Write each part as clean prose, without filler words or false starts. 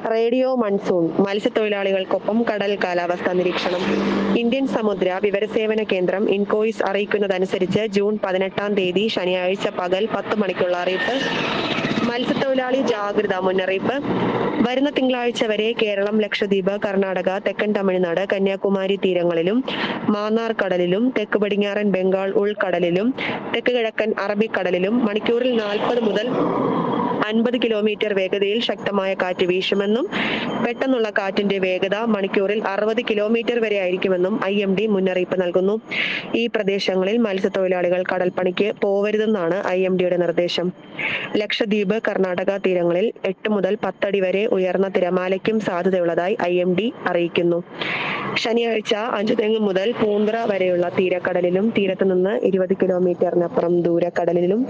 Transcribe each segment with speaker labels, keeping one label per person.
Speaker 1: Radio monsoon മത്സ്യത്തൊഴിലാളികൾക്കൊപ്പം കടൽ കാലാവസ്ഥാ നിരീക്ഷണം. ഇന്ത്യൻ സമുദ്ര വിവരസേവന കേന്ദ്രം ഇൻകോയിസ് അറിയിക്കുന്നതനുസരിച്ച് ജൂൺ 18 തീയതി ശനിയാഴ്ച പകൽ 10 മണിക്കുള്ള അറിയിപ്പ്. മത്സ്യത്തൊഴിലാളി ജാഗ്രതാ മുന്നറിയിപ്പ്. വരുന്ന തിങ്കളാഴ്ച വരെ കേരളം, ലക്ഷദ്വീപ്, കർണാടക, തെക്കൻ തമിഴ്നാട്, കന്യാകുമാരി തീരങ്ങളിലും മാന്നാർ കടലിലും തെക്ക് പടിഞ്ഞാറൻ ബംഗാൾ ഉൾക്കടലിലും തെക്ക് കിഴക്കൻ അറബിക്കടലിലും മണിക്കൂറിൽ 40 മുതൽ 50 കിലോമീറ്റർ വേഗതയിൽ ശക്തമായ കാറ്റ് വീശുമെന്നും പെട്ടെന്നുള്ള കാറ്റിന്റെ വേഗത മണിക്കൂറിൽ 60 കിലോമീറ്റർ വരെ ആയിരിക്കുമെന്നും IMD മുന്നറിയിപ്പ് നൽകുന്നു. ഈ പ്രദേശങ്ങളിൽ മത്സ്യത്തൊഴിലാളികൾ കടൽപ്പണിക്ക് പോവരുതെന്നാണ് IMDയുടെ നിർദ്ദേശം. ലക്ഷദ്വീപ്, കർണാടക തീരങ്ങളിൽ 8 മുതൽ 10 അടി വരെ ഉയർന്ന തിരമാലയ്ക്കും സാധ്യതയുള്ളതായി IMD അറിയിക്കുന്നു. ശനിയാഴ്ച അഞ്ചുതെങ്ങ് മുതൽ പൂന്ത്ര വരെയുള്ള തീരക്കടലിലും തീരത്തുനിന്ന് 20 കിലോമീറ്ററിനപ്പുറം ദൂരക്കടലിലും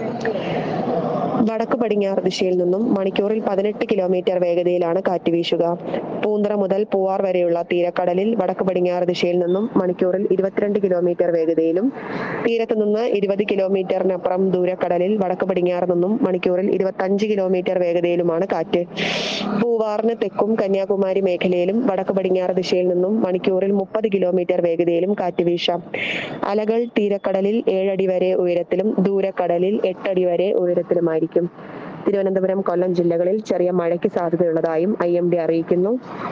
Speaker 1: വടക്ക് പടിഞ്ഞാറ് ദിശയിൽ നിന്നും മണിക്കൂറിൽ 18 കിലോമീറ്റർ വേഗതയിലാണ് കാറ്റ് വീശുക. പൂന്ത്ര മുതൽ പൂവാർ വരെയുള്ള തീരക്കടലിൽ വടക്ക് പടിഞ്ഞാറ് ദിശയിൽ നിന്നും മണിക്കൂറിൽ 22 കിലോമീറ്റർ വേഗതയിലും തീരത്തുനിന്ന് 20 കിലോമീറ്ററിനപ്പുറം ദൂരക്കടലിൽ വടക്ക് പടിഞ്ഞാറ് നിന്നും മണിക്കൂറിൽ 25 കിലോമീറ്റർ വേഗതയിലുമാണ് കാറ്റ്. പൂവാറിന് തെക്കും കന്യാകുമാരി മേഖലയിലും വടക്ക് പടിഞ്ഞാറ് ദിശയിൽ നിന്നും മണിക്കൂറിൽ 30 കിലോമീറ്റർ വേഗതയിലും കാറ്റ് വീശാം. അലകൾ തീരക്കടലിൽ 7 അടി വരെ ഉയരത്തിലും ദൂരക്കടലിൽ 8 അടി വരെ ഉയരത്തിലുമായിരിക്കും. തിരുവനന്തപുരം, കൊല്ലം ജില്ലകളിൽ ചെറിയ മഴയ്ക്ക് സാധ്യതയുള്ളതായും IMD അറിയിക്കുന്നു.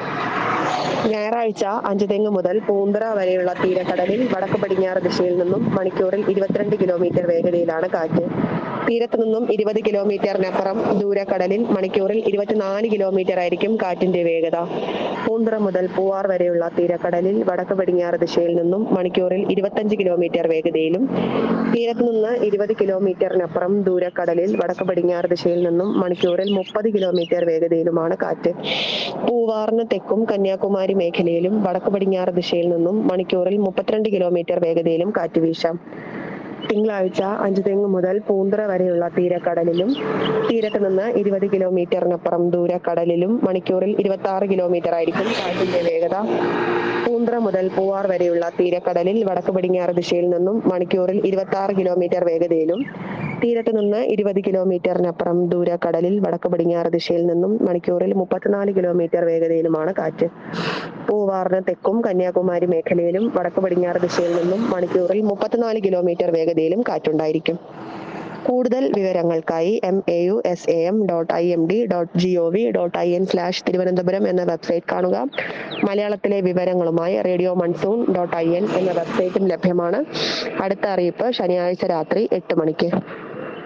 Speaker 1: ഞായറാഴ്ച അഞ്ചുതെങ്ങ് മുതൽ പൂന്ത്ര വരെയുള്ള തീരക്കടലിൽ വടക്ക് പടിഞ്ഞാറ് ദിശയിൽ നിന്നും മണിക്കൂറിൽ 22 കിലോമീറ്റർ വേഗതയിലാണ് കാറ്റ്. തീരത്തു നിന്നും 20 കിലോമീറ്ററിനപ്പുറം ദൂരക്കടലിൽ മണിക്കൂറിൽ 24 കിലോമീറ്റർ ആയിരിക്കും കാറ്റിന്റെ വേഗത. പൂന്ത്ര മുതൽ പൂവാർ വരെയുള്ള തീരക്കടലിൽ വടക്ക് പടിഞ്ഞാറ് ദിശയിൽ നിന്നും മണിക്കൂറിൽ 25 കിലോമീറ്റർ വേഗതയിലും തീരത്തു നിന്ന് 20 കിലോമീറ്ററിനപ്പുറം ദൂരക്കടലിൽ വടക്ക് പടിഞ്ഞാറ് ദിശയിൽ നിന്നും മണിക്കൂറിൽ 30 കിലോമീറ്റർ വേഗതയിലുമാണ് കാറ്റ്. പൂവാറിന് തെക്കും കന്യാകുമാരി മേഖലയിലും വടക്ക് പടിഞ്ഞാറ് ദിശയിൽ നിന്നും മണിക്കൂറിൽ 32 കിലോമീറ്റർ വേഗതയിലും കാറ്റ് വീശാം. തിങ്കളാഴ്ച അഞ്ചുതെങ്ങ് മുതൽ പൂന്ത്ര വരെയുള്ള തീരക്കടലിലും തീരത്ത് നിന്ന് 20 കിലോമീറ്ററിനപ്പുറം ദൂരക്കടലിലും മണിക്കൂറിൽ 26 കിലോമീറ്റർ ആയിരിക്കും കാറ്റിന്റെ വേഗത. പൂന്ത്ര മുതൽ പൂവാർ വരെയുള്ള തീരക്കടലിൽ വടക്ക് പടിഞ്ഞാറ് ദിശയിൽ നിന്നും മണിക്കൂറിൽ 26 കിലോമീറ്റർ വേഗതയിലും തീരത്ത് നിന്ന് 20 കിലോമീറ്ററിനപ്പുറം ദൂരക്കടലിൽ വടക്ക് പടിഞ്ഞാറ് ദിശയിൽ നിന്നും മണിക്കൂറിൽ 34 കിലോമീറ്റർ വേഗതയിലുമാണ് കാറ്റ്. പൂവാറിന് തെക്കും കന്യാകുമാരി മേഖലയിലും വടക്ക് പടിഞ്ഞാറ് ദിശയിൽ നിന്നും മണിക്കൂറിൽ 34 കിലോമീറ്റർ വേഗതയിലും കാറ്റുണ്ടായിരിക്കും. കൂടുതൽ വിവരങ്ങൾക്കായി MAUSAM.IMD.gov.in/തിരുവനന്തപുരം എന്ന വെബ്സൈറ്റ് കാണുക. മലയാളത്തിലെ വിവരങ്ങളുമായി റേഡിയോ മൺസൂൺ .IN എന്ന വെബ്സൈറ്റും ലഭ്യമാണ്. അടുത്ത അറിയിപ്പ് ശനിയാഴ്ച രാത്രി 8 മണിക്ക്.